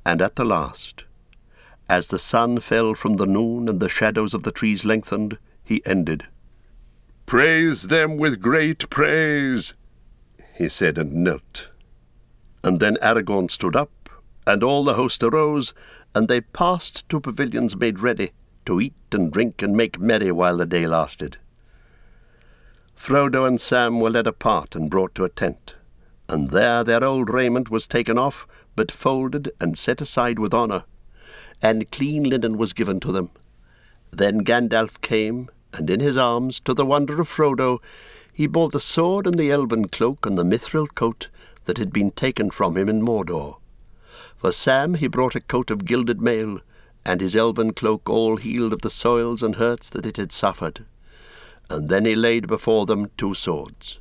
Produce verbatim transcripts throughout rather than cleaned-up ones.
And at the last, as the sun fell from the noon and the shadows of the trees lengthened, he ended. "Praise them with great praise," he said, and knelt. And then Aragorn stood up, and all the host arose, and they passed to pavilions made ready, to eat and drink and make merry while the day lasted. Frodo and Sam were led apart and brought to a tent, and there their old raiment was taken off, but folded and set aside with honour, and clean linen was given to them. Then Gandalf came, and in his arms, to the wonder of Frodo, he bore the sword and the elven cloak and the mithril coat that had been taken from him in Mordor. For Sam he brought a coat of gilded mail, and his elven cloak all healed of the soils and hurts that it had suffered. And then he laid before them two swords.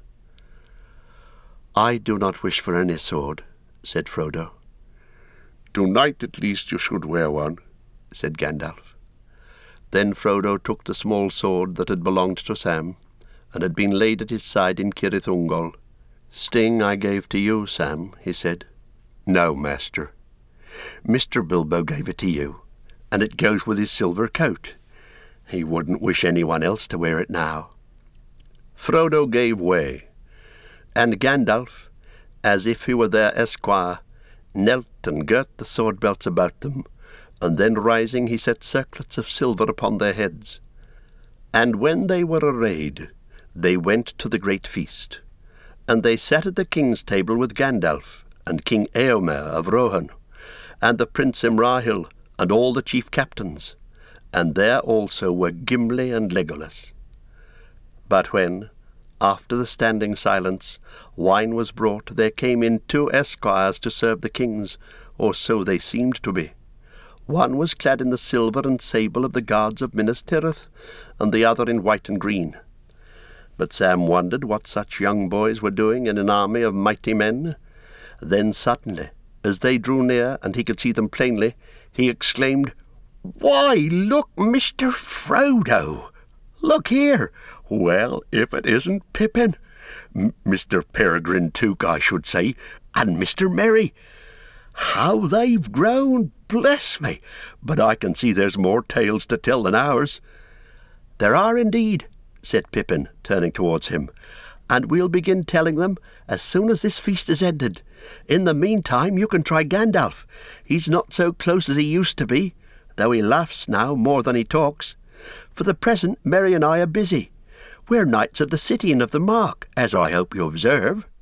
"I do not wish for any sword," said Frodo. "Tonight at least you should wear one," said Gandalf. Then Frodo took the small sword that had belonged to Sam, and had been laid at his side in Cirith Ungol. "Sting I gave to you, Sam," he said. "No, master. Mister Bilbo gave it to you, and it goes with his silver coat. He wouldn't wish anyone else to wear it now." Frodo gave way, and Gandalf, as if he were their esquire, knelt and girt the sword belts about them, and then rising he set circlets of silver upon their heads. And when they were arrayed, they went to the great feast. And they sat at the king's table with Gandalf, and King Eomer of Rohan, and the Prince Imrahil, and all the chief captains, and there also were Gimli and Legolas. But when, after the standing silence, wine was brought, there came in two esquires to serve the kings, or so they seemed to be. One was clad in the silver and sable of the guards of Minas Tirith, and the other in white and green. But Sam wondered what such young boys were doing in an army of mighty men. Then suddenly, as they drew near, and he could see them plainly, he exclaimed, "Why, look, Mister Frodo! Look here! Well, if it isn't Pippin! M- Mister Peregrine Took, I should say, and Mister Merry! How they've grown, bless me! But I can see there's more tales to tell than ours." "There are indeed," said Pippin, turning towards him, "and we'll begin telling them as soon as this feast is ended. In the meantime you can try Gandalf. He's not so close as he used to be, though he laughs now more than he talks. For the present, Merry and I are busy. We're knights of the city and of the mark, as I hope you observe."